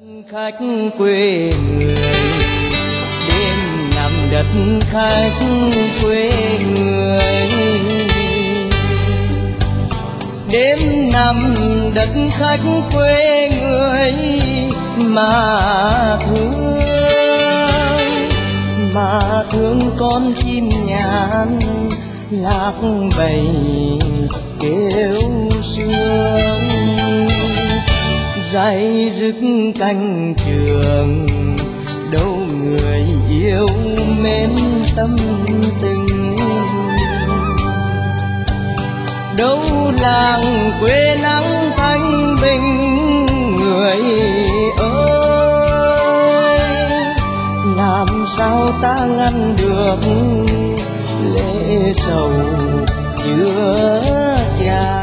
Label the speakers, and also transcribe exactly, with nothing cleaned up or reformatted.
Speaker 1: Khách quê người đêm nằm đất khách quê người, đêm nằm đất khách quê người mà thương, mà thương con chim nhạn lạc bầy kêu sương, dây dứt cánh trường đâu người yêu mến tâm tình, đâu làng quê nắng thanh bình người ơi, làm sao ta ngăn được lệ sầu chưa tràn.